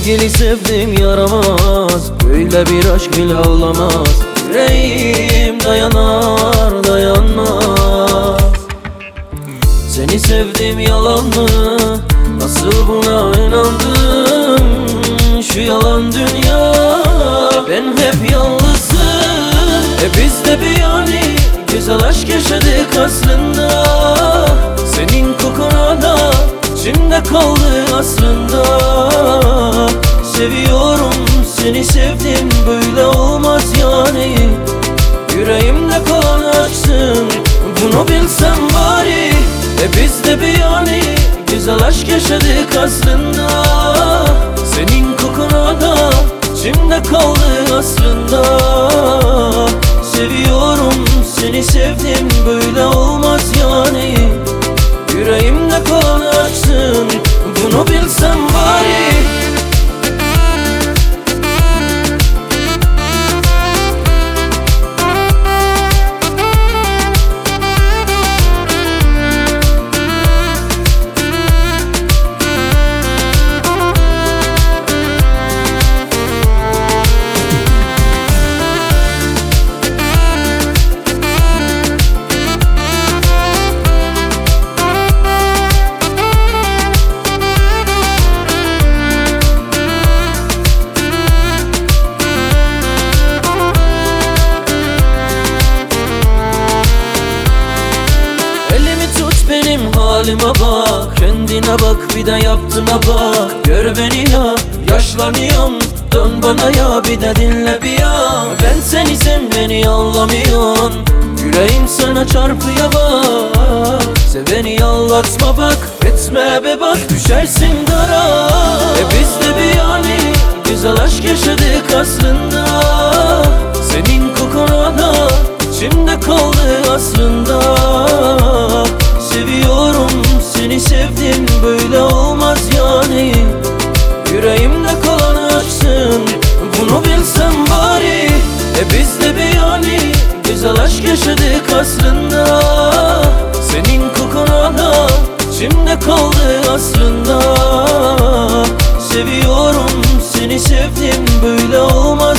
Sevgili sevdim yaramaz, böyle bir aşk bile olamaz. Yüreğim dayanar dayanmaz. Seni sevdim yalan mı? Nasıl buna inandın? Şu yalan dünya, ben hep yalnızım. Biz de bir yani güzel aşk yaşadık aslında. Senin kokuna da içimde kaldı aslında. Seviyorum seni sevdim, böyle olmaz yani. Yüreğimde kalan aşksın, bunu bilsem bari. Biz de bir yani güzel aşk yaşadık aslında. Senin kokuna da içimde kaldı aslında. Seviyorum seni sevdim, böyle olmaz yani. Yüreğimde kalan aşksın, bunu bilsem bari. Halime bak, kendine bak, bir de yaptığıma bak. Gör beni ya, yaşlanıyorum, dön bana ya, bir de dinle bir ya. Ben seni, sen beni anlamıyorsun. Yüreğim sana çarpıyor bak. Seveni anlatma bak, etme be bak, düşersin dara. Biz de bir yani güzel aşk yaşadık aslında. Senin kokuna da içimde kaldı aslında. Seviyorum seni sevdim, böyle olmaz yani. Yüreğimde kalan aşksın, bunu bilsem bari. Biz de bir yani güzel aşk yaşadık aslında. Senin kokuna da içimde kaldı aslında. Seviyorum seni sevdim, böyle olmaz